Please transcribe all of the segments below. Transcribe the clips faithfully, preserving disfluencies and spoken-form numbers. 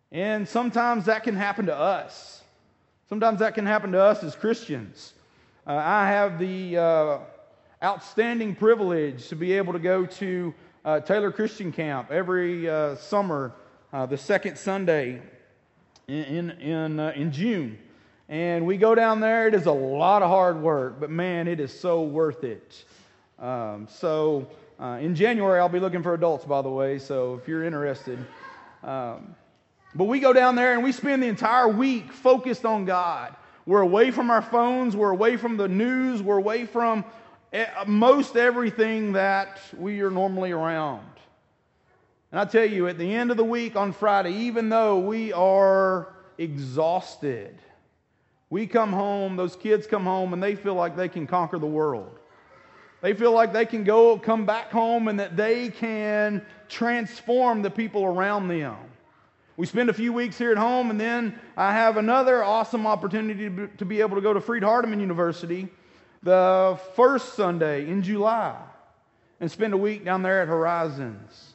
And sometimes that can happen to us. Sometimes that can happen to us as Christians. Uh, I have the uh, outstanding privilege to be able to go to uh, Taylor Christian Camp every uh, summer, uh, the second Sunday in in in, uh, in June. And we go down there. It is a lot of hard work, but man, it is so worth it. Um, so uh, in January, I'll be looking for adults, by the way, so if you're interested. Um, but we go down there and we spend the entire week focused on God. We're away from our phones. We're away from the news. We're away from most everything that we are normally around. And I tell you, at the end of the week on Friday, even though we are exhausted, we come home, those kids come home, and they feel like they can conquer the world. They feel like they can go, come back home, and that they can transform the people around them. We spend a few weeks here at home, and then I have another awesome opportunity to be, to be able to go to Freed-Hardeman University the first Sunday in July and spend a week down there at Horizons.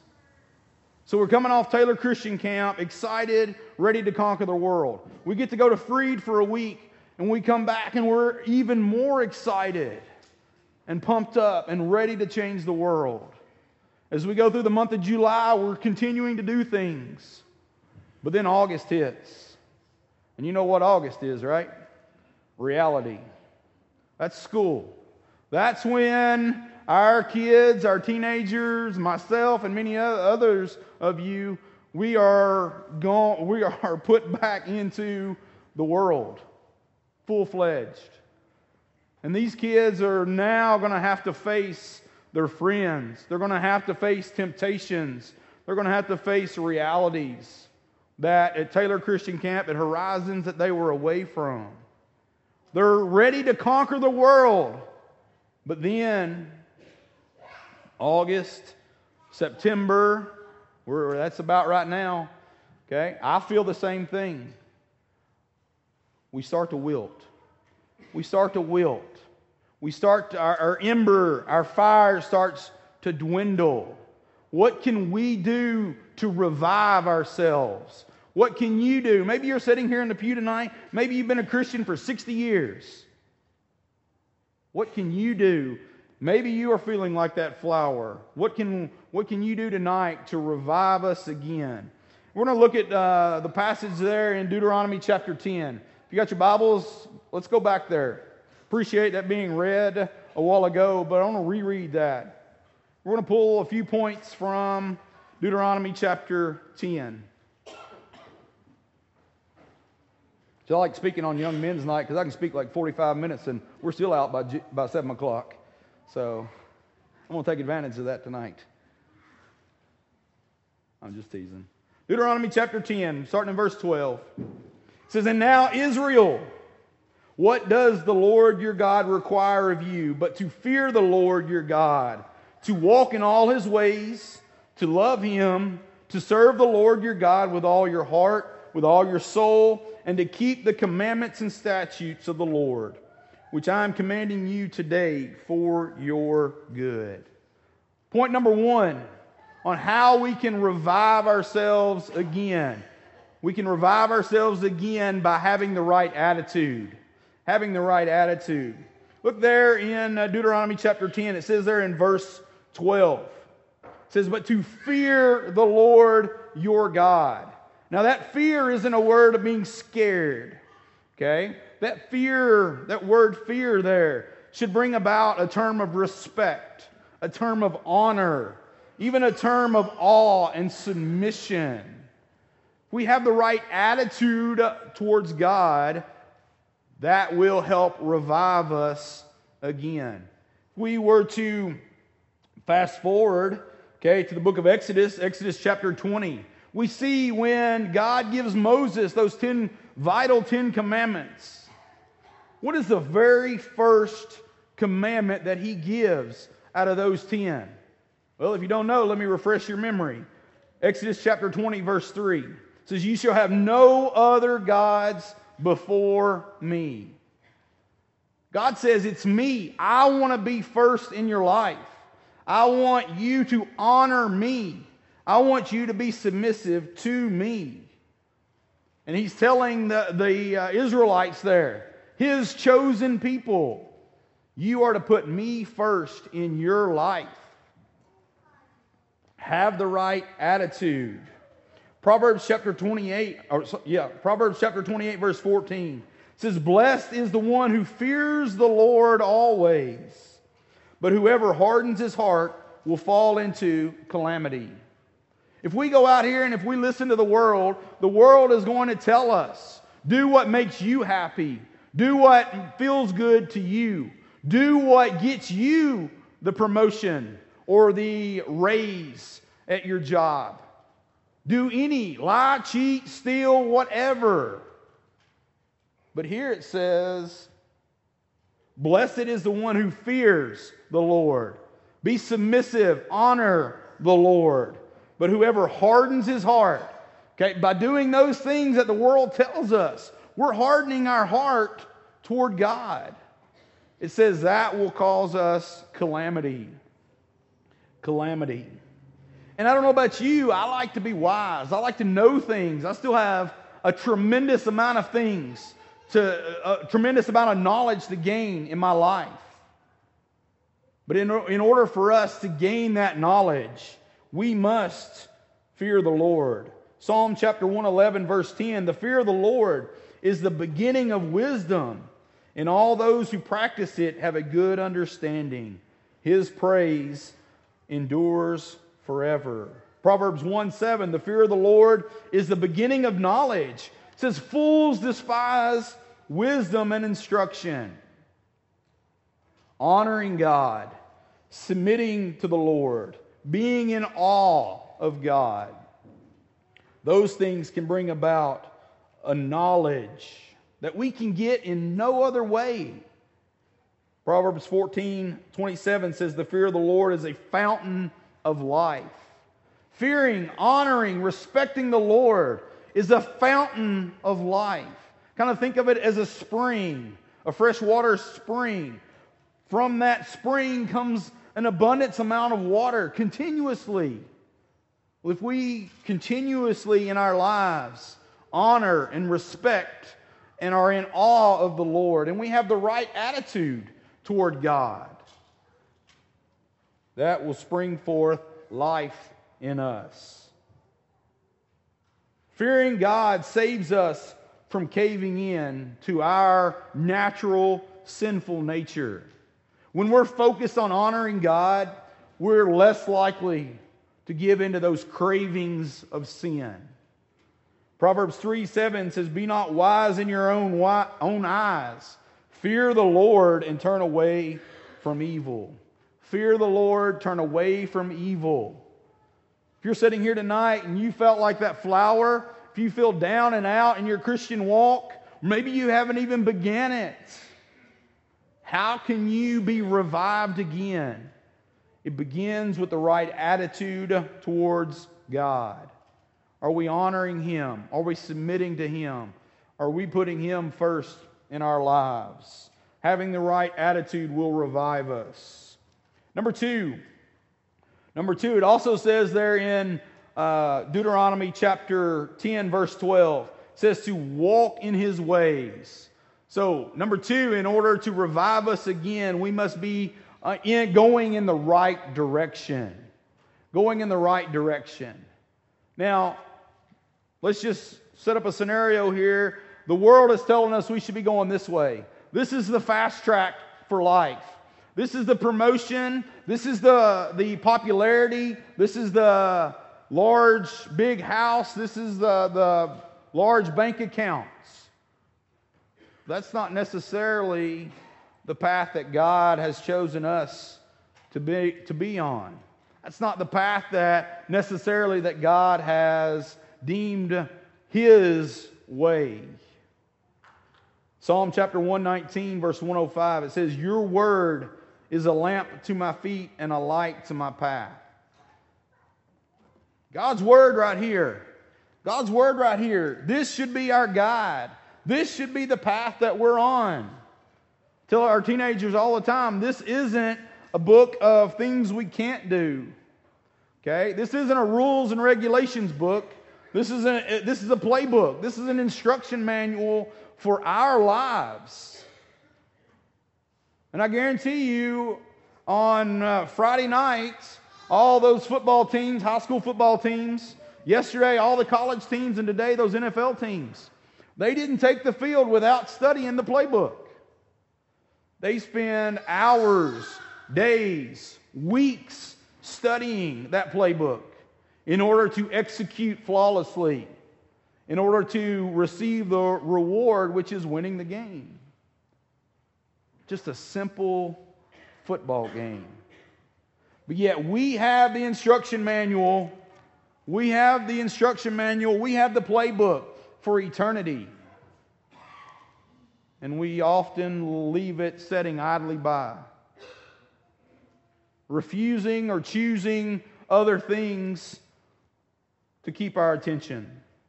So we're coming off Taylor Christian Camp, excited, ready to conquer the world. We get to go to Freed for a week, and we come back and we're even more excited and pumped up and ready to change the world. As we go through the month of July, we're continuing to do things. But then August hits. And you know what August is, right? Reality. That's school. That's when our kids, our teenagers, myself, and many others of you, we are gone, we are put back into the world, full-fledged. And these kids are now going to have to face their friends. They're going to have to face temptations. They're going to have to face realities that at Taylor Christian Camp, at Horizons, that they were away from. They're ready to conquer the world. But then August, September, we're, that's about right now. Okay, I feel the same thing. We start to wilt. We start to wilt. We start to, our, our ember, our fire starts to dwindle. What can we do to revive ourselves? What can you do? Maybe you're sitting here in the pew tonight. Maybe you've been a Christian for sixty years. What can you do? Maybe you are feeling like that flower. What can, what can you do tonight to revive us again? We're going to look at uh, the passage there in Deuteronomy chapter ten. If you got your Bibles, let's go back there. Appreciate that being read a while ago, but I want to reread that. We're going to pull a few points from Deuteronomy chapter ten. So I like speaking on Young Men's Night because I can speak like forty-five minutes and we're still out by, by seven o'clock. So I'm going to take advantage of that tonight. I'm just teasing. Deuteronomy chapter ten, starting in verse twelve. It says, "And now Israel, what does the Lord your God require of you but to fear the Lord your God, to walk in all His ways, to love Him, to serve the Lord your God with all your heart, with all your soul, and to keep the commandments and statutes of the Lord, which I am commanding you today for your good." Point number one on how we can revive ourselves again. We can revive ourselves again by having the right attitude. Having the right attitude. Look there in Deuteronomy chapter ten. It says there in verse twelve. It says, "But to fear the Lord your God." Now that fear isn't a word of being scared. Okay? That fear, that word fear there, should bring about a term of respect, a term of honor, even a term of awe and submission. If we have the right attitude towards God, that will help revive us again. If we were to fast forward, okay, to the book of Exodus, Exodus chapter twenty, we see when God gives Moses those ten vital Ten Commandments. What is the very first commandment that he gives out of those ten? Well, if you don't know, let me refresh your memory. Exodus chapter twenty, verse three. It says, "You shall have no other gods before me." God says, it's me. I want to be first in your life. I want you to honor me. I want you to be submissive to me. And he's telling the, the uh, Israelites there, his chosen people, you are to put me first in your life. Have the right attitude. Proverbs chapter twenty-eight, or yeah, Proverbs chapter twenty-eight, verse fourteen says, blessed is the one who fears the Lord always, but whoever hardens his heart will fall into calamity. If we go out here and if we listen to the world, the world is going to tell us, do what makes you happy. Do what feels good to you. Do what gets you the promotion or the raise at your job. Do any, lie, cheat, steal, whatever. But here it says, blessed is the one who fears the Lord. Be submissive, honor the Lord. But whoever hardens his heart, okay, by doing those things that the world tells us, we're hardening our heart toward God. It says that will cause us calamity. Calamity. And I don't know about you, I like to be wise. I like to know things. I still have a tremendous amount of things, to a tremendous amount of knowledge to gain in my life. But in, in order for us to gain that knowledge, we must fear the Lord. Psalm chapter one eleven, verse ten, the fear of the Lord is the beginning of wisdom, and all those who practice it have a good understanding. His praise endures forever. Proverbs one seven, the fear of the Lord is the beginning of knowledge. It says, fools despise wisdom and instruction. Honoring God, submitting to the Lord, being in awe of God. Those things can bring about a knowledge that we can get in no other way. Proverbs fourteen twenty-seven says, the fear of the Lord is a fountain of life. Fearing, honoring, respecting the Lord is a fountain of life. Kind of think of it as a spring, a freshwater spring. From that spring comes an abundance amount of water continuously. If we continuously in our lives honor and respect and are in awe of the Lord, and we have the right attitude toward God, that will spring forth life in us. Fearing God saves us from caving in to our natural sinful nature. When we're focused on honoring God, we're less likely to give into those cravings of sin. Proverbs three seven says, be not wise in your own, wi- own eyes. Fear the Lord and turn away from evil. Fear the Lord, turn away from evil. If you're sitting here tonight and you felt like that flower, if you feel down and out in your Christian walk, maybe you haven't even began it. How can you be revived again? It begins with the right attitude towards God. Are we honoring Him? Are we submitting to Him? Are we putting Him first in our lives? Having the right attitude will revive us. Number two. Number two, it also says there in uh, Deuteronomy chapter ten, verse twelve, it says to walk in His ways. So, number two, in order to revive us again, we must be uh, in, going in the right direction. Going in the right direction. Now, let's just set up a scenario here. The world is telling us we should be going this way. This is the fast track for life. This is the promotion. This is the, the popularity. This is the large, big house. This is the, the large bank accounts. That's not necessarily the path that God has chosen us to be, to be on. That's not the path that necessarily that God has deemed His way. Psalm chapter one nineteen, verse one oh five, it says, your word is a lamp to my feet and a light to my path. God's word right here. God's word right here. This should be our guide. This should be the path that we're on. Tell our teenagers all the time, this isn't a book of things we can't do. Okay? This isn't a rules and regulations book. This is, a, this is a playbook. This is an instruction manual for our lives. And I guarantee you, on uh, Friday nights, all those football teams, high school football teams, yesterday all the college teams, and today those N F L teams, they didn't take the field without studying the playbook. They spend hours, days, weeks studying that playbook in order to execute flawlessly, in order to receive the reward, which is winning the game. Just a simple football game. But yet we have the instruction manual. We have the instruction manual. We have the playbook for eternity. And we often leave it sitting idly by, refusing or choosing other things to keep our attention.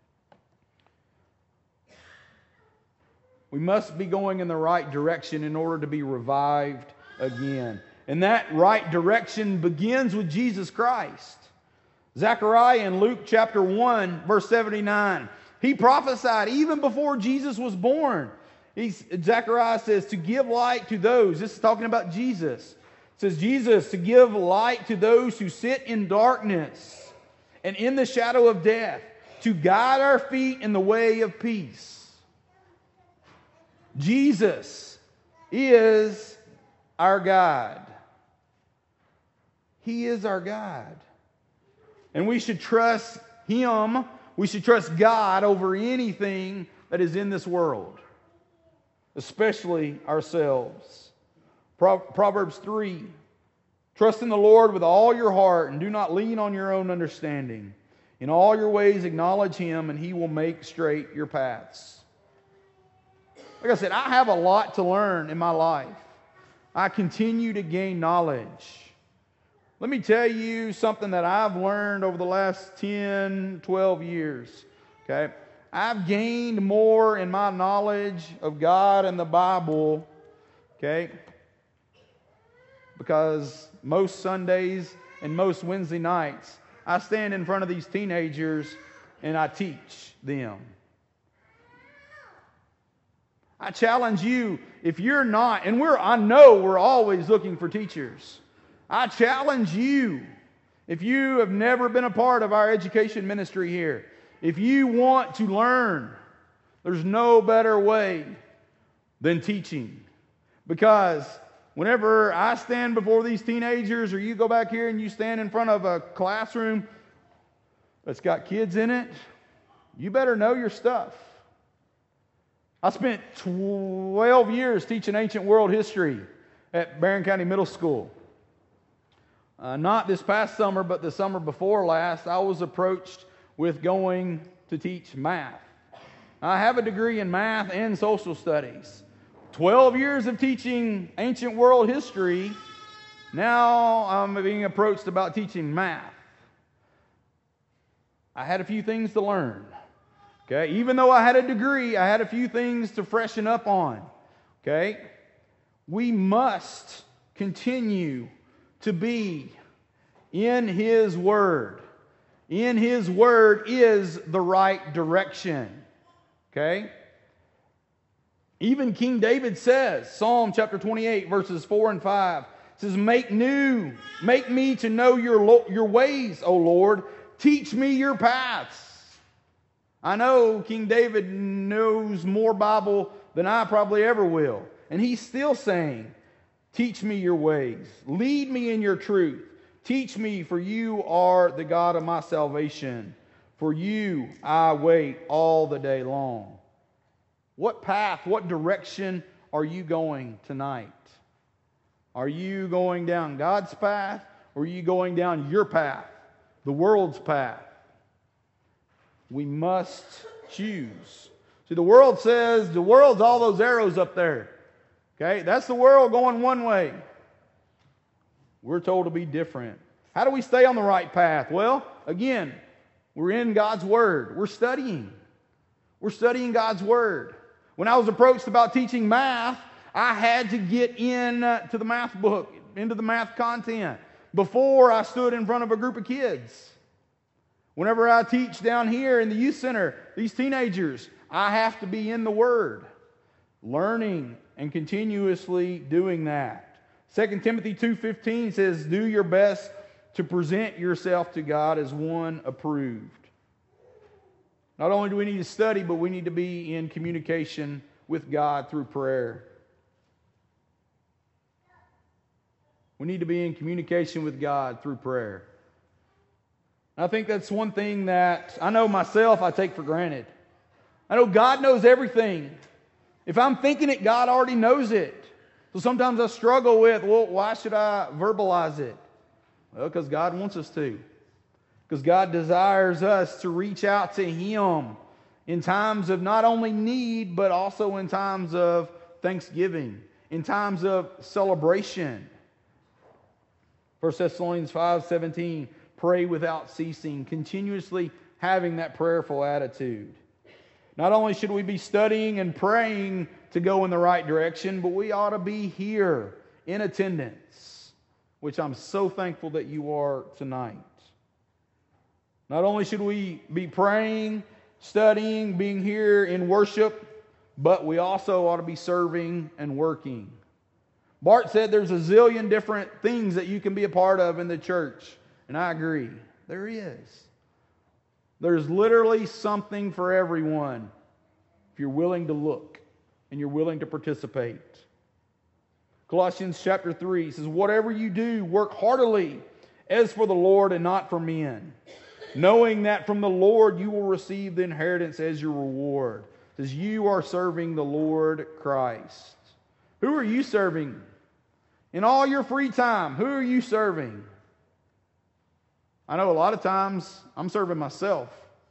We must be going in the right direction in order to be revived again. And that right direction begins with Jesus Christ. Zechariah in Luke chapter one, verse seventy-nine, he prophesied even before Jesus was born. He's, Zechariah says, to give light to those. This is talking about Jesus. It says, Jesus, to give light to those who sit in darkness and in the shadow of death, to guide our feet in the way of peace. Jesus is our guide. He is our guide. And we should trust Him. We should trust God over anything that is in this world, especially ourselves. Proverbs three, trust in the Lord with all your heart and do not lean on your own understanding. In all your ways acknowledge Him and He will make straight your paths. Like I said, I have a lot to learn in my life. I continue to gain knowledge. Let me tell you something that I've learned over the last ten, twelve years. Okay? I've gained more in my knowledge of God and the Bible, okay, because most Sundays and most Wednesday nights, I stand in front of these teenagers and I teach them. I challenge you, if you're not, and we're, I know we're always looking for teachers. I challenge you, if you have never been a part of our education ministry here, if you want to learn, there's no better way than teaching. Because whenever I stand before these teenagers, or you go back here and you stand in front of a classroom that's got kids in it, you better know your stuff. I spent twelve years teaching ancient world history at Barron County Middle School. Uh, not this past summer, but the summer before last, I was approached with going to teach math. I have a degree in math and social studies. twelve years of teaching ancient world history. Now I'm being approached about teaching math. I had a few things to learn. Okay, even though I had a degree, I had a few things to freshen up on. Okay, we must continue to be in His Word. In His Word is the right direction. Okay? Even King David says, Psalm chapter twenty-eight, verses four and five, says, Make new, make me to know your, lo- your ways, O Lord. Teach me your paths. I know King David knows more Bible than I probably ever will. And he's still saying, Teach me your ways. Lead me in your truth. Teach me, for you are the God of my salvation. For you I wait all the day long. What path, what direction are you going tonight? Are you going down God's path, or are you going down your path, the world's path? We must choose. See, the world says, the world's all those arrows up there. Okay, that's the world going one way. We're told to be different. How do we stay on the right path? Well, again, we're in God's Word. We're studying. We're studying God's Word. When I was approached about teaching math, I had to get in to the math book, into the math content, before I stood in front of a group of kids. Whenever I teach down here in the youth center, these teenagers, I have to be in the Word, learning and continuously doing that. Second Timothy two fifteen says, do your best to present yourself to God as one approved. Not only do we need to study, but we need to be in communication with God through prayer. We need to be in communication with God through prayer. I think that's one thing that I know myself I take for granted. I know God knows everything. If I'm thinking it, God already knows it. So sometimes I struggle with, well, why should I verbalize it? Well, because God wants us to. Because God desires us to reach out to Him in times of not only need, but also in times of thanksgiving, in times of celebration. First Thessalonians five seventeen, pray without ceasing, continuously having that prayerful attitude. Not only should we be studying and praying to go in the right direction, but we ought to be here in attendance, which I'm so thankful that you are tonight. Not only should we be praying, studying, being here in worship, but we also ought to be serving and working. Bart said there's a zillion different things that you can be a part of in the church, and I agree. There is. There's literally something for everyone if you're willing to look and you're willing to participate. Colossians chapter three says, whatever you do, work heartily as for the Lord and not for men, knowing that from the Lord you will receive the inheritance as your reward. It says you are serving the Lord Christ. Who are you serving? In all your free time, who are you serving? I know a lot of times I'm serving myself.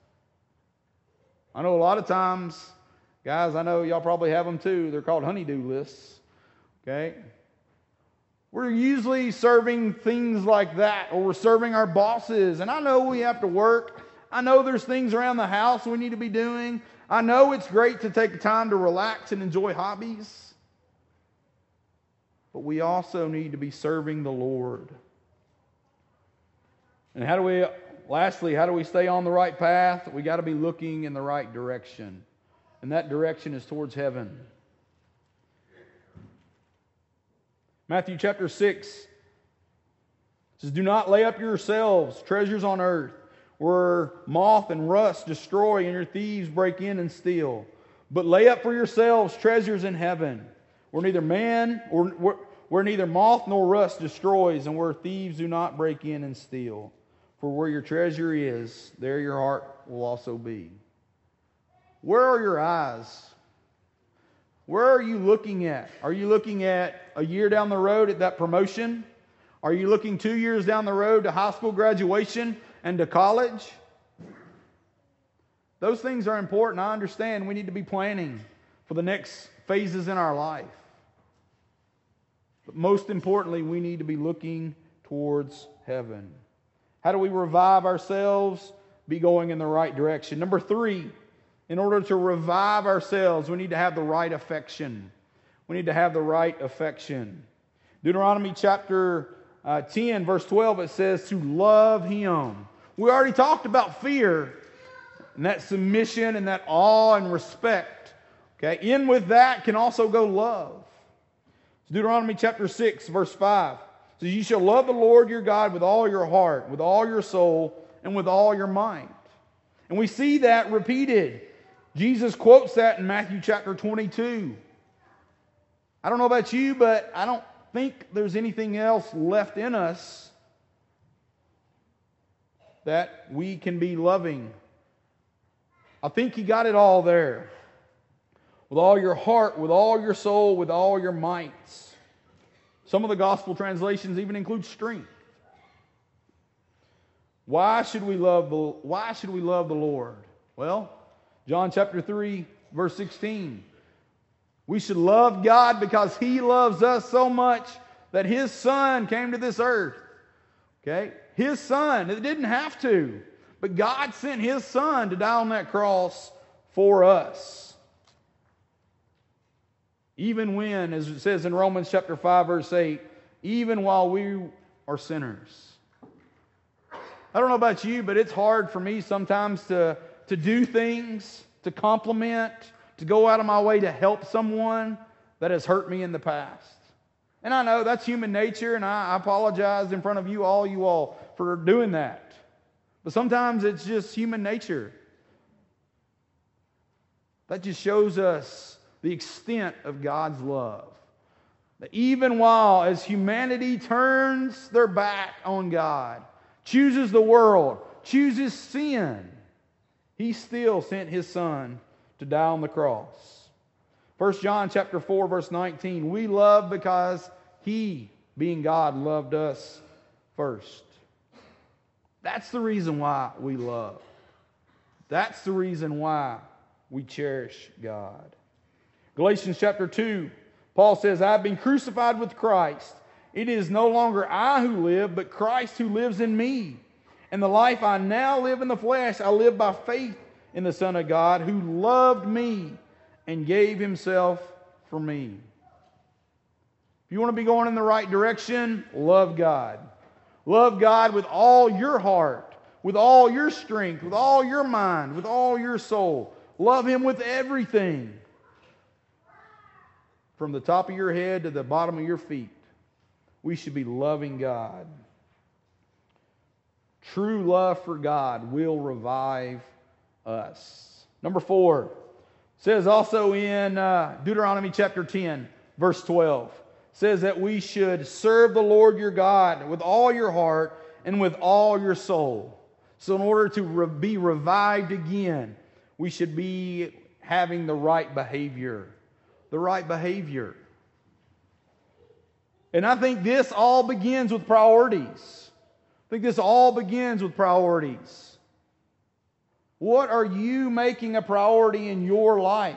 I know a lot of times, guys, I know y'all probably have them too. They're called honey-do lists. Okay? We're usually serving things like that, or we're serving our bosses. And I know we have to work. I know there's things around the house we need to be doing. I know it's great to take time to relax and enjoy hobbies. But we also need to be serving the Lord. And how do we, lastly, how do we stay on the right path? We got to be looking in the right direction. And that direction is towards heaven. Matthew chapter six says, do not lay up yourselves treasures on earth, where moth and rust destroy and your thieves break in and steal. But lay up for yourselves treasures in heaven, where neither man or where, where neither moth nor rust destroys, and where thieves do not break in and steal. For where your treasure is, there your heart will also be. Where are your eyes? Where are you looking at? Are you looking at a year down the road at that promotion? Are you looking two years down the road to high school graduation and to college? Those things are important. I understand we need to be planning for the next phases in our life. But most importantly, we need to be looking towards heaven. How do we revive ourselves? Be going in the right direction. Number three, in order to revive ourselves, we need to have the right affection. We need to have the right affection. Deuteronomy chapter uh, ten, verse twelve, it says to love Him. We already talked about fear and that submission and that awe and respect. Okay, in with that can also go love. Deuteronomy chapter six, verse five says, you shall love the Lord your God with all your heart, with all your soul, and with all your mind. And we see that repeated. Jesus quotes that in Matthew chapter twenty-two. I don't know about you, but I don't think there's anything else left in us that we can be loving. I think He got it all there. With all your heart, with all your soul, with all your might. Some of the gospel translations even include strength. Why should we love the, why should we love the Lord? Well, John chapter three, verse sixteen. We should love God because He loves us so much that His Son came to this earth. Okay? His Son. It didn't have to. But God sent His Son to die on that cross for us. Even when, as it says in Romans chapter five, verse eight, even while we are sinners. I don't know about you, but it's hard for me sometimes to, to do things, to compliment, to go out of my way to help someone that has hurt me in the past. And I know that's human nature, and I, I apologize in front of you all, you all, for doing that. But sometimes it's just human nature. That just shows us the extent of God's love. That even while as humanity turns their back on God, chooses the world, chooses sin, He still sent His Son to die on the cross. First John chapter four, verse nineteen, we love because He, being God, loved us first. That's the reason why we love. That's the reason why we cherish God. Galatians chapter two, Paul says, I have been crucified with Christ. It is no longer I who live, but Christ who lives in me. And the life I now live in the flesh, I live by faith in the Son of God, who loved me and gave Himself for me. If you want to be going in the right direction, love God. Love God with all your heart, with all your strength, with all your mind, with all your soul. Love Him with everything. From the top of your head to the bottom of your feet, we should be loving God. True love for God will revive us. Number four, says also in uh, Deuteronomy chapter ten, verse twelve, says that we should serve the Lord your God with all your heart and with all your soul. So in order to re- be revived again, we should be having the right behavior. The right behavior. And I think this all begins with priorities. I think this all begins with priorities. What are you making a priority in your life?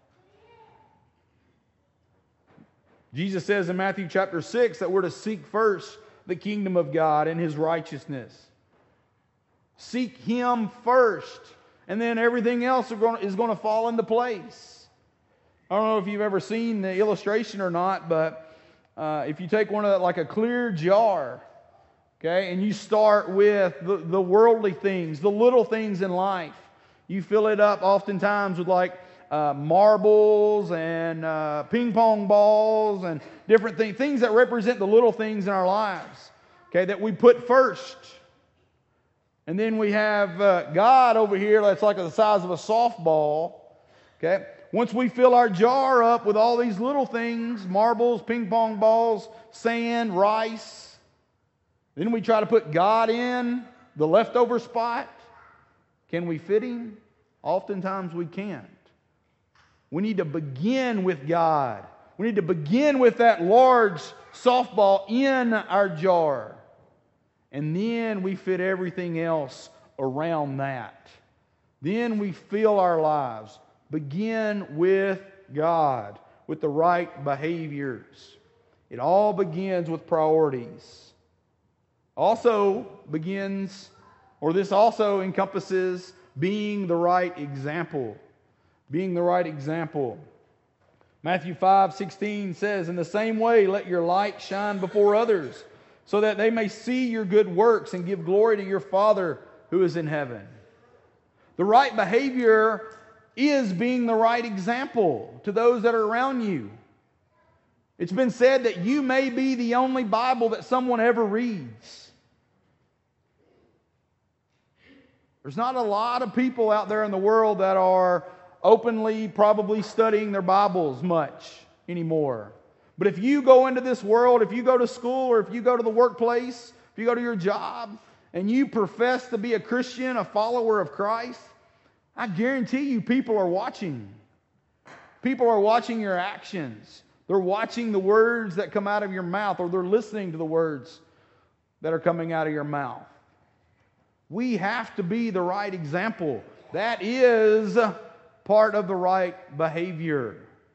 Jesus says in Matthew chapter six that we're to seek first the kingdom of God and His righteousness. Seek Him first, and then everything else is going to fall into place. I don't know if you've ever seen the illustration or not, but uh, if you take one of the, like a clear jar, okay, and you start with the, the worldly things, the little things in life, you fill it up oftentimes with like uh, marbles and uh, ping pong balls and different things, things that represent the little things in our lives, okay, that we put first. And then we have uh, God over here that's like the size of a softball, okay. Once we fill our jar up with all these little things, marbles, ping pong balls, sand, rice, then we try to put God in the leftover spot. Can we fit Him? Oftentimes we can't. We need to begin with God. We need to begin with that large softball in our jar. And then we fit everything else around that. Then we fill our lives. Begin with God, with the right behaviors. It all begins with priorities. Also begins, or this also encompasses being the right example. Being the right example. Matthew five sixteen says, in the same way, let your light shine before others, so that they may see your good works and give glory to your Father who is in heaven. The right behavior is being the right example to those that are around you. It's been said that you may be the only Bible that someone ever reads. There's not a lot of people out there in the world that are openly probably studying their Bibles much anymore. But if you go into this world, if you go to school or if you go to the workplace, if you go to your job, and you profess to be a Christian, a follower of Christ, I guarantee you people are watching. People are watching your actions. They're watching the words that come out of your mouth, or they're listening to the words that are coming out of your mouth. We have to be the right example. That is part of the right behavior.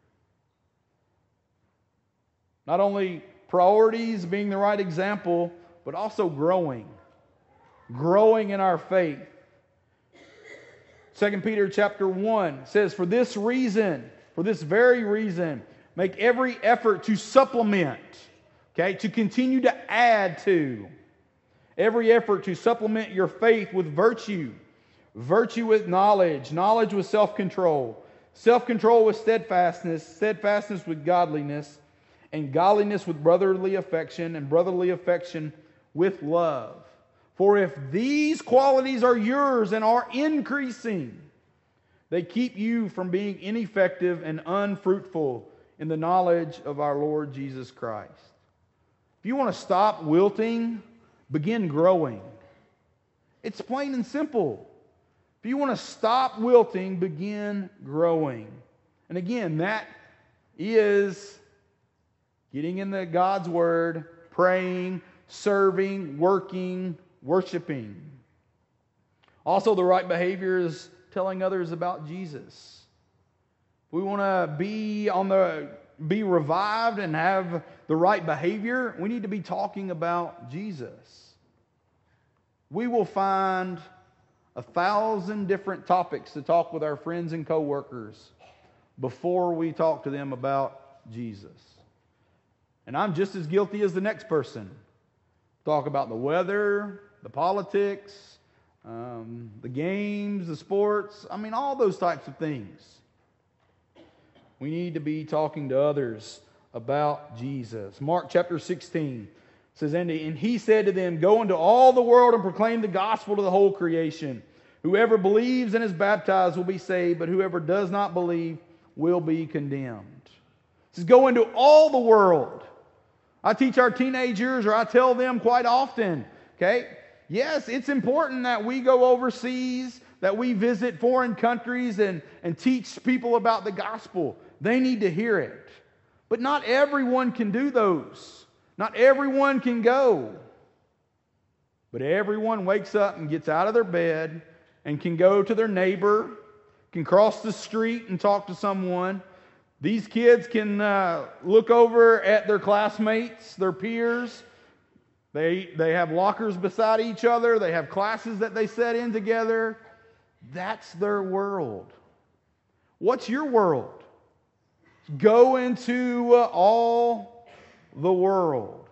Not only priorities, being the right example, but also growing. Growing in our faith. Second Peter chapter one says, for this reason, for this very reason, make every effort to supplement, okay, to continue to add to, Every effort to supplement your faith with virtue. Virtue with knowledge. Knowledge with self-control. Self-control with steadfastness. Steadfastness with godliness. And godliness with brotherly affection. And brotherly affection with love. For if these qualities are yours and are increasing, they keep you from being ineffective and unfruitful in the knowledge of our Lord Jesus Christ. If you want to stop wilting, begin growing. It's plain and simple. If you want to stop wilting, begin growing. And again, that is getting into God's Word, praying, serving, working, worshiping. Also, the right behavior is telling others about Jesus. We want to be on the be revived and have the right behavior. We need to be talking about Jesus. We will find a thousand different topics to talk with our friends and coworkers before we talk to them about Jesus. And I'm just as guilty as the next person. Talk about the weather, the politics, um, the games, the sports. I mean, all those types of things. We need to be talking to others about Jesus. Mark chapter sixteen says, And he said to them, Go into all the world and proclaim the gospel to the whole creation. Whoever believes and is baptized will be saved, but whoever does not believe will be condemned. It says, Go into all the world. I teach our teenagers, or I tell them quite often, okay, yes, it's important that we go overseas, that we visit foreign countries and, and teach people about the gospel. They need to hear it. But not everyone can do those. Not everyone can go. But everyone wakes up and gets out of their bed and can go to their neighbor, can cross the street and talk to someone. These kids can uh, look over at their classmates, their peers. They, they have lockers beside each other. They have classes that they set in together. That's their world. What's your world? Go into uh, all the world.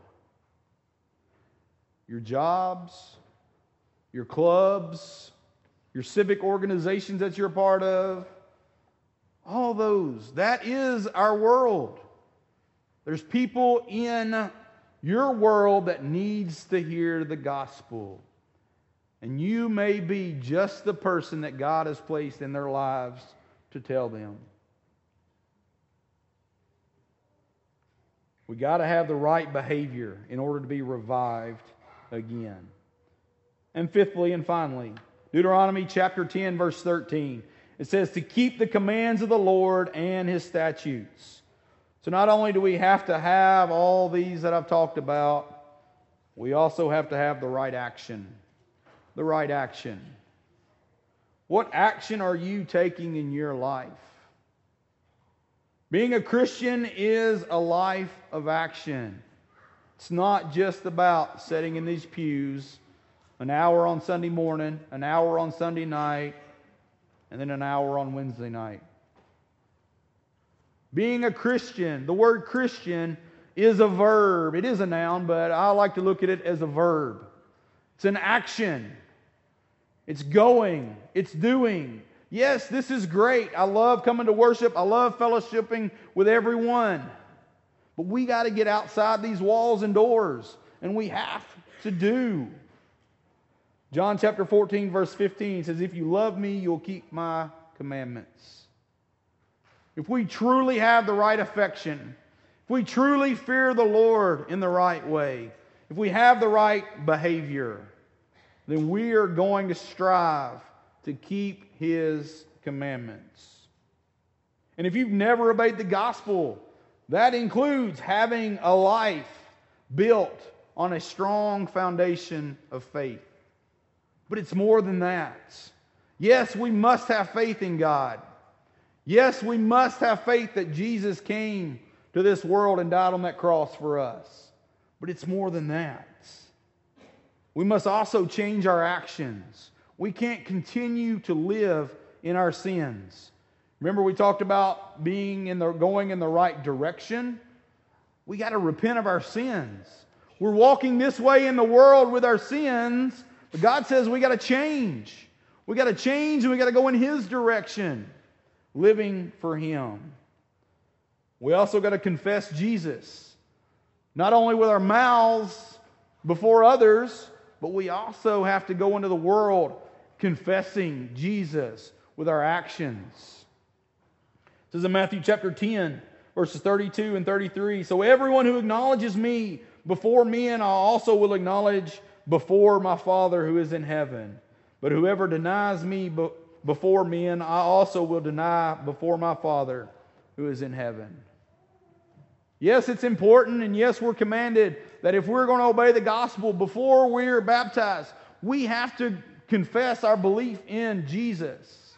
Your jobs, your clubs, your civic organizations that you're a part of, all those. That is our world. There's people in your world that needs to hear the gospel. And you may be just the person that God has placed in their lives to tell them. We got to have the right behavior in order to be revived again. And fifthly and finally, Deuteronomy chapter ten, verse thirteen. It says to keep the commands of the Lord and His statutes. So not only do we have to have all these that I've talked about, we also have to have the right action. The right action. What action are you taking in your life? Being a Christian is a life of action. It's not just about sitting in these pews an hour on Sunday morning, an hour on Sunday night, and then an hour on Wednesday night. Being a Christian, the word Christian is a verb. It is a noun, but I like to look at it as a verb. It's an action. It's going. It's doing. Yes, this is great. I love coming to worship. I love fellowshipping with everyone. But we got to get outside these walls and doors, and we have to do. John chapter fourteen, verse fifteen says, If you love me, you'll keep my commandments. If we truly have the right affection, if we truly fear the Lord in the right way, if we have the right behavior, then we are going to strive to keep His commandments. And if you've never obeyed the gospel, that includes having a life built on a strong foundation of faith. But it's more than that. Yes, we must have faith in God. Yes, we must have faith that Jesus came to this world and died on that cross for us. But it's more than that. We must also change our actions. We can't continue to live in our sins. Remember we talked about being in the going in the right direction? We got to repent of our sins. We're walking this way in the world with our sins, but God says we got to change. We got to change and we got to go in His direction, living for Him. We also got to confess Jesus, not only with our mouths before others, but we also have to go into the world confessing Jesus with our actions. This is in Matthew chapter ten, verses thirty-two and thirty-three. So everyone who acknowledges me before men, I also will acknowledge before my Father who is in heaven. But whoever denies me before men, I also will deny before my Father who is in heaven. Yes, it's important, and yes, we're commanded that if we're going to obey the gospel before we're baptized, we have to confess our belief in Jesus.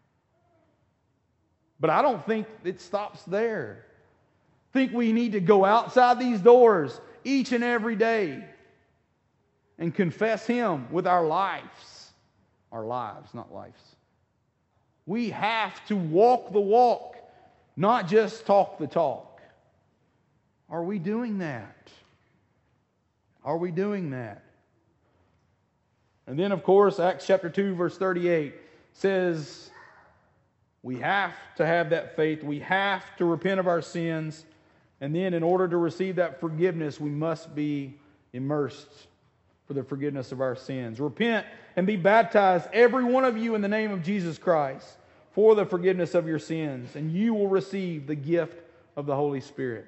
But I don't think it stops there. I think we need to go outside these doors each and every day and confess Him with our lives. Our lives, not lives. We have to walk the walk, not just talk the talk. Are we doing that? Are we doing that? And then, of course, Acts chapter two, verse thirty-eight says we have to have that faith. We have to repent of our sins. And then, in order to receive that forgiveness, we must be immersed for the forgiveness of our sins. Repent and be baptized, every one of you, in the name of Jesus Christ, for the forgiveness of your sins, and you will receive the gift of the Holy Spirit.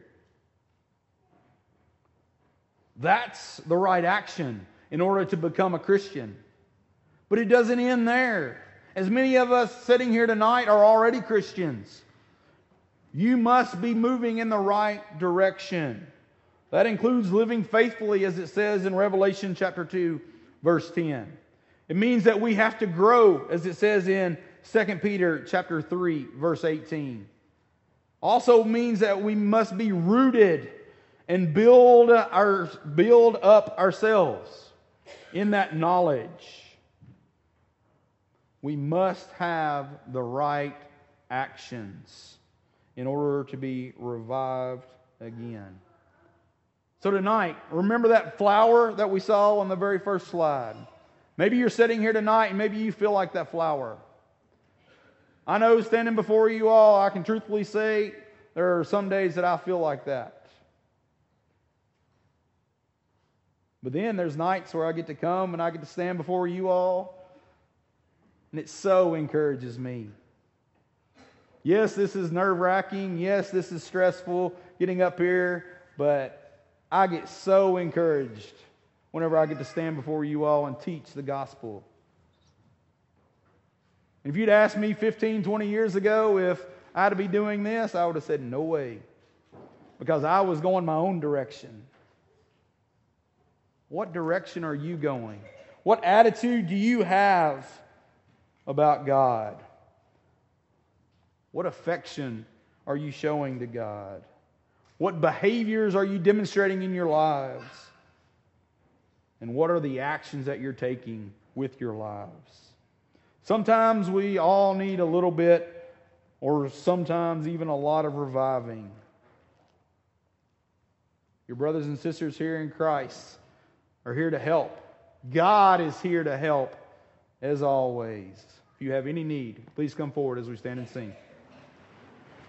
That's the right action in order to become a Christian. But it doesn't end there. As many of us sitting here tonight are already Christians. You must be moving in the right direction. That includes living faithfully, as it says in Revelation chapter two, verse ten. It means that we have to grow, as it says in Second Peter chapter three, verse eighteen. Also means that we must be rooted and build our build up ourselves in that knowledge. We must have the right actions in order to be revived again. So tonight, remember that flower that we saw on the very first slide. Maybe you're sitting here tonight and maybe you feel like that flower. I know standing before you all, I can truthfully say there are some days that I feel like that. But then there's nights where I get to come and I get to stand before you all, and it so encourages me. Yes, this is nerve-wracking. Yes, this is stressful getting up here, but I get so encouraged whenever I get to stand before you all and teach the gospel. If you'd asked me fifteen, twenty years ago if I had to be doing this, I would have said, no way. Because I was going my own direction. What direction are you going? What attitude do you have about God? What affection are you showing to God? What behaviors are you demonstrating in your lives? And what are the actions that you're taking with your lives? Sometimes we all need a little bit, or sometimes even a lot of reviving. Your brothers and sisters here in Christ are here to help. God is here to help, as always. If you have any need, please come forward as we stand and sing.